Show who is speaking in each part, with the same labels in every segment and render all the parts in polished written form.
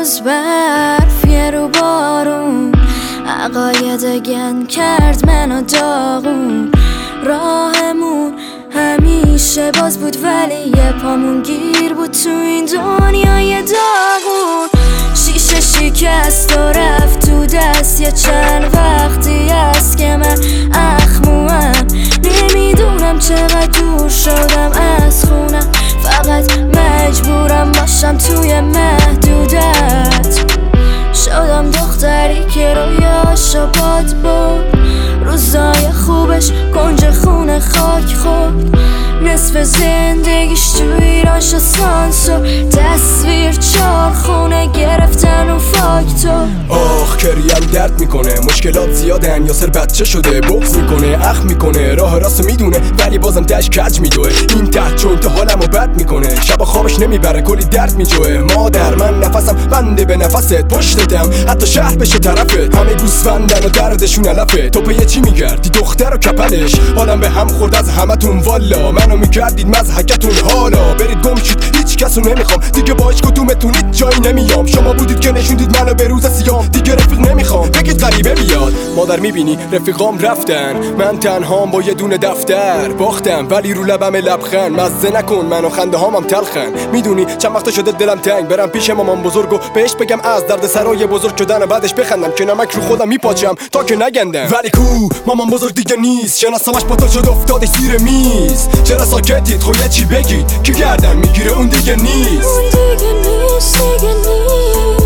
Speaker 1: روز برف یه رو بارون، عقاید گن کرد منو داغون. راهمون همیشه باز بود ولی یه پامون گیر بود تو این دنیای داغون. شیشه شکست و رفت تو دست، یه چند وقتی است که من اخموام. نمیدونم چقدر دور شدم از خونم، فقط مجبورم باشم توی محدودت. شدم دختری که رویاشو باد برد، روزای خوبش کنج خونه خاک خورد. نصف زندگیش تو ایران شد سانسور، تصویر چارخونه گرفتن و فاکتور.
Speaker 2: آخ کریم درد میکنه، مشکلات زیادن، یاسر بچه شده بغض میکنه، اخم میکنه، راه راست میدونه ولی بازم دش کج میدوه. این تحت چون تو حالمو بد میکنه، شبا خوابش نمیبره کلی درد میجوه. مادر من نفسم بنده به نفست، پشتتم حتی شهر بشه طرفت. همه گوسفندن و دردشون علفه، تو به چی میگردی دختر و کپلش؟ حالم به هم خورد از همتون والا، منو میکردید مضحکتون. حالا برید گم شید، هیچ کسو نمیخوام دیگه، با هیچ کدومتون هیچ جایی نمیام. شما بودید که نشوندید منو به روز سیام، دیگه رفیق نمیخوام بگید غریبه بیاد. مادر میبینی رفیقام رفتن، من تنهام با یه دونه دفتر. باختم ولی رو لبم لبخند، مزه نکن منو خنده هامم تلخن. میدونی چند وقت شده دلم تنگ، برم پیش مامان بزرگو بهش بگم از درد سرای بزرگ شدن، بعدش بخندم که نمک رو خودم میپاچم تا که نگندم. ولی کو مامان بزرگ دیگه نیست، شناسمش با تو شد افتاده زیر میز. چرا ساکتید خب یه چی بگید که گردن میگیره اون دیگه نیست.
Speaker 1: اون دیگه نیست، دیگه نیست.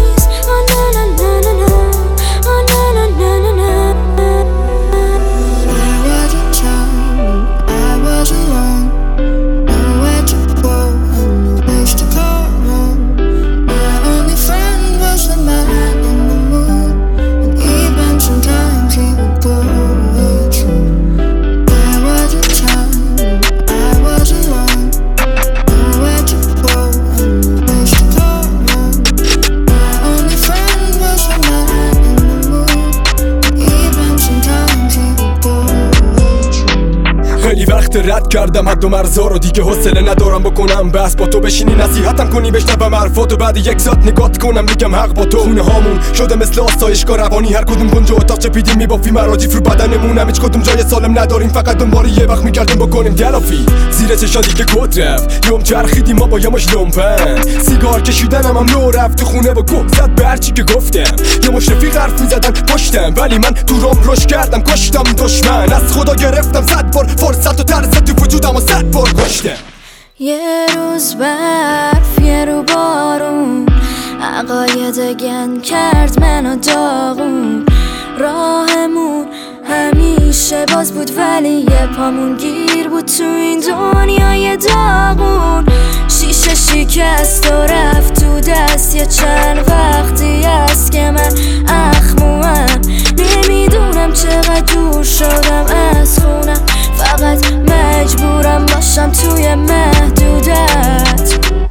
Speaker 2: خیلی وقت رد کردم حد و مرزا رو، دیگه حوصله ندارم بکنم بس با تو بشینی نصیحتم کنی بشنوم حرفاتو، بعد یک ساعت نگات کنم بگم حق با تو. خونه هامون شده مثل آسایشگاه روانی، هر کدوم گنج و اتاق چپیدیم میبافیم مراجیف رو بدنمون، هیچ کدوم جای سالم نداریم، فقط دنبال یه وقت میگردیم بکنیم گلافی. زیر چشادی که کت رفت یوم چرخیدیم ما با یه مش لومپن، سیگار کشیدنم هم لو رفت تو خونه با گفت زد به هرچی که گفتم. یه مش رفیق حرف میزدن پشتم ولی من تو رام روش کردم، کشتم دشمن از خدا گرفتم 100 بار فرصت و ترس تو وجودم و 100 بار کشتم.
Speaker 1: یه روز برف یه رو بارون، عقاید گن کرد منو داغون. راهمون همیشه باز بود ولی یه پامون گیر بود تو این دنیای داغون. شیشه شکست و رفت تو دست، یه چند وقتی است که من اخموام. نمیدونم چقدر دور شدم از خونم، فقط مجبورم باشم توی محدودت.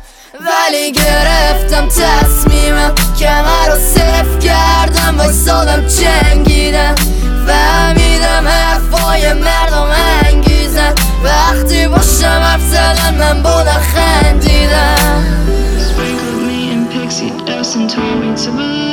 Speaker 1: ولی گرفتم تصمیمم، کمر رو صفر کردم، وایسادم جنگیدم. فهمیدم حرفای مردم انگیزن، وقتی باشم حرف زدن من بودم خندیدم.
Speaker 3: Sprinkled me in pixie dust and told me to believe